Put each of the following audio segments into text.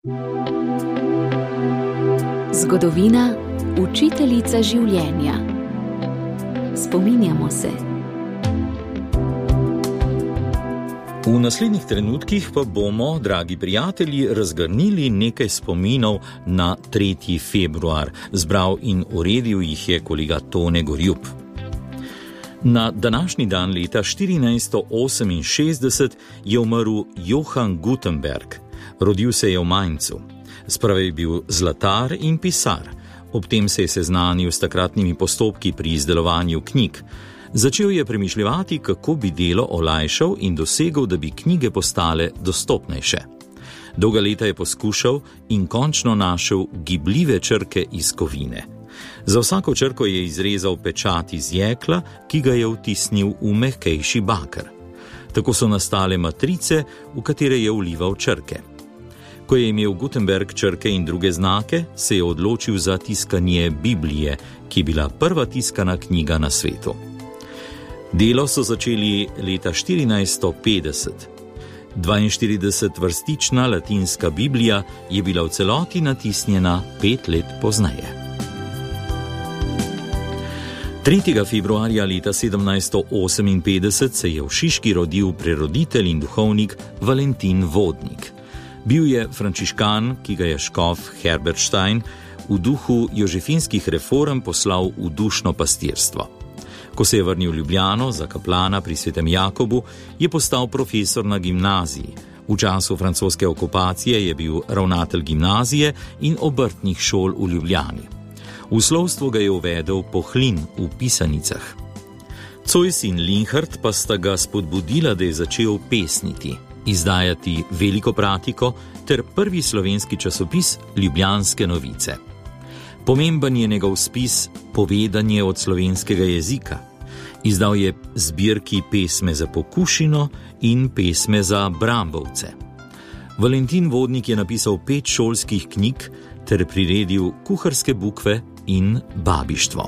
Zgodovina, učiteljica življenja. Spominjamo se. V naslednjih trenutkih pa bomo, dragi prijatelji, razgrnili nekaj spominov na 3. februar. Zbral in uredil jih je kolega Tone Gorjup. Na današnji dan leta 1468 je umrl Johann Gutenberg. Rodil se je v Mainzu. Sprva je bil zlatar in pisar. Ob tem se je seznanil s takratnimi postopki pri izdelovanju knjig. Začel je premišljati, kako bi delo olajšal in dosegel, da bi knjige postale dostopnejše. Dolga leta je poskušal in končno našel gibljive črke iz kovine. Za vsako črko je izrezal pečat iz jekla, ki ga je vtisnil v mehkejši baker. Tako so nastale matrice, v katere je vlival črke. Ko je imel Gutenberg črke in druge znake, se je odločil za tiskanje Biblije, ki je bila prva tiskana knjiga na svetu. Delo so začeli leta 1450. 42-vrstična latinska Biblija je bila v celoti natisnjena 5 let pozneje. 3. februarja leta 1758 se je v Šiški rodil preroditelj in duhovnik Valentin Vodnik. Bil je frančiškan, ki ga je škof Herbert Stein v duhu jožefinskih reform poslal v dušno pastirstvo. Ko se je vrnil v Ljubljano za kaplana pri Svetem Jakobu, je postal profesor na gimnaziji. V času francoske okupacije je bil ravnatelj gimnazije in obrtnih šol v Ljubljani. V slovstvo ga je uvedel Pohlin v pisanicah. Zois in Linhart pa sta ga spodbudila, da je začel pesniti, izdajati veliko pratiko ter prvi slovenski časopis Ljubljanske novice. Pomemben je njegov spis Povedanje od slovenskega jezika. Izdal je zbirki Pesme za Pokušino in Pesme za Brambovce. Valentin Vodnik je napisal 5 šolskih knjig ter priredil Kuharske bukve in Babištvo.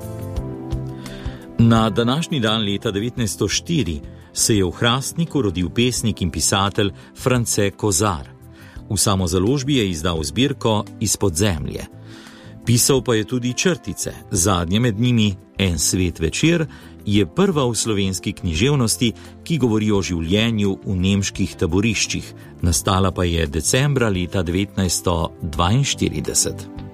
Na današnji dan leta 1904 se je v Hrastniku rodil pesnik in pisatelj France Kozar. V samozaložbi je izdal zbirko Izpod zemlje. Pisal pa je tudi črtice, zadnje med njimi En svet večer je prva v slovenski književnosti, ki govori o življenju v nemških taboriščih, nastala pa je decembra leta 1942.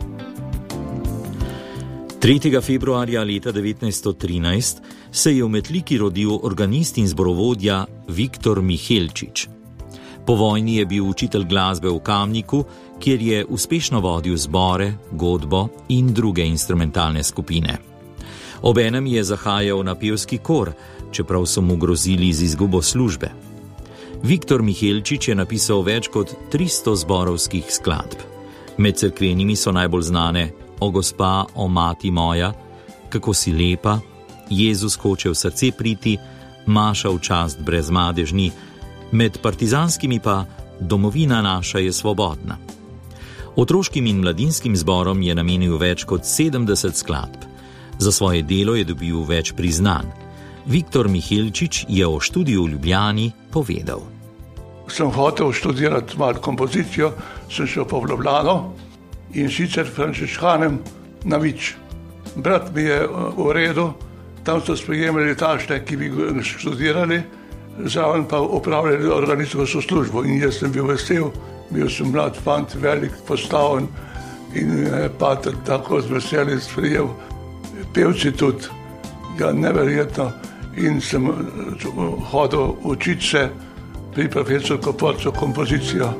3. februarja leta 1913 se je v Metliki rodil organist in zborovodja Viktor Mihelčič. Po vojni je bil učitelj glasbe v Kamniku, kjer je uspešno vodil zbore, godbo in druge instrumentalne skupine. Obenem je zahajal na pevski kor, čeprav so mu grozili z izgubo službe. Viktor Mihelčič je napisal več kot 300 zborovskih skladb. Med cerkvenimi so najbolj znane O gospa, o mati moja, Kako si lepa, Jezus hoče v srce priti, Maša v čast brez madežni, med partizanskimi pa Domovina naša je svobodna. Otroškim in mladinskim zborom je namenil več kot 70 skladb. Za svoje delo je dobil več priznanj. Viktor Mihelčič je o študiju v Ljubljani povedal. Sem hotel študirati malo kompozicijo, sem šel po Ljubljano in sicer frančiškanem na Vič. Brat mi je v redu, tam so sprejemali tašne, ki bi študirali, zraven pa upravljali organizacijsko službo in jaz sem bil vesel, bil sem mlad fant, velik, postaven in pater tako z veseljem sprejel. Pevci tudi, ja, neverjetno, in sem hodil učiti se pri profesorju Koporcu kompozicijo.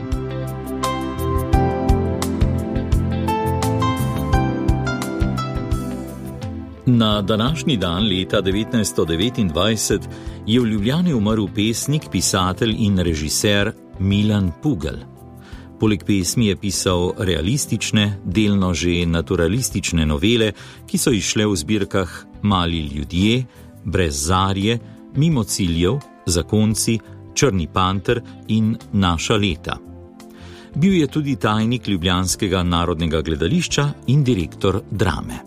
Na današnji dan leta 1929 je v Ljubljani umrl pesnik, pisatelj in režiser Milan Pugel. Poleg pesmi je pisal realistične, delno že naturalistične novele, ki so izšle v zbirkah Mali ljudje, Brez zarje, Mimo ciljev, Zakonci, Črni panter in Naša leta. Bil je tudi tajnik Ljubljanskega narodnega gledališča in direktor Drame.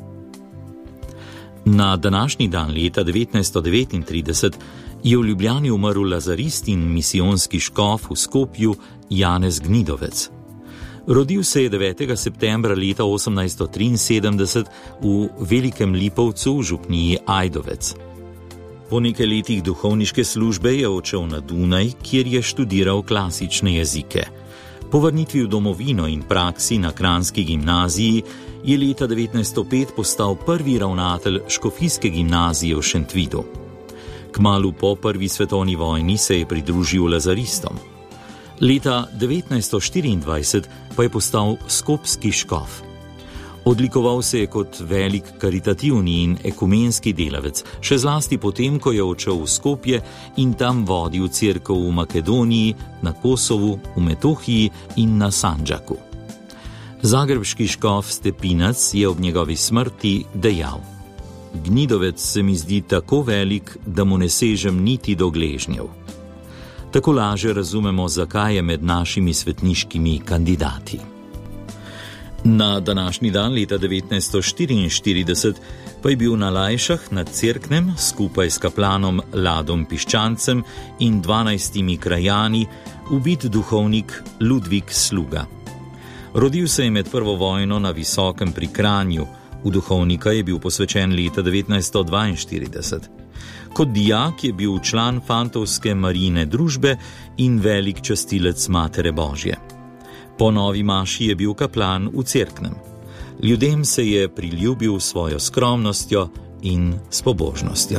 Na današnji dan leta 1939 je v Ljubljani umrl lazarist in misijonski škof v Skopju Janez Gnidovec. Rodil se je 9. septembra leta 1873 v Velikem Lipovcu v župniji Ajdovec. Po nekaj letih duhovniške službe je odšel na Dunaj, kjer je študiral klasične jezike. Po vrnitvi v domovino in praksi na kranjski gimnaziji je leta 1905 postal prvi ravnatelj škofijske gimnazije v Šentvidu. Kmalu po prvi svetovni vojni se je pridružil lazaristom. Leta 1924 pa je postal skopski škof. Odlikoval se je kot velik karitativni in ekumenski delavec, še zlasti potem, ko je odšel v Skopje in tam vodil cerkev v Makedoniji, na Kosovu, v Metohiji in na Sandžaku. Zagrebški škof Stepinac je ob njegovi smrti dejal: "Gnidovec se mi zdi tako velik, da mu ne sežem niti do gležnjev." Tako laže razumemo, zakaj je med našimi svetniškimi kandidati. Na današnji dan leta 1944 pa je bil na Lajšah nad Cerknem skupaj s kaplanom Ladom Piščancem in 12 krajani ubit duhovnik Ludvik Sluga. Rodil se je med prvo vojno na Visokem pri Kranju, v duhovnika je bil posvečen leta 1942. Kot dijak je bil član fantovske marijine družbe in velik častilec Matere Božje. Po novi maši je bil kaplan v Cerknem. Ljudem se je priljubil svojo skromnostjo in s pobožnostjo.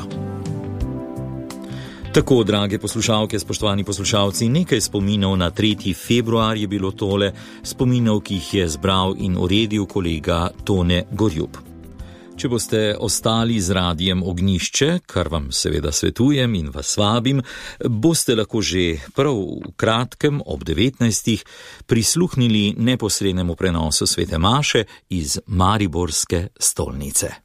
Tako, drage poslušalke, spoštovani poslušalci, nekaj spominov na 3. februar je bilo tole, spominov, ki jih je zbral in uredil kolega Tone Gorjup. Če boste ostali z Radiem Ognjišče, kar vam seveda svetujem in vas vabim, boste lahko že prav v kratkem ob 19. prisluhnili neposrednemu prenosu svete maše iz Mariborske stolnice.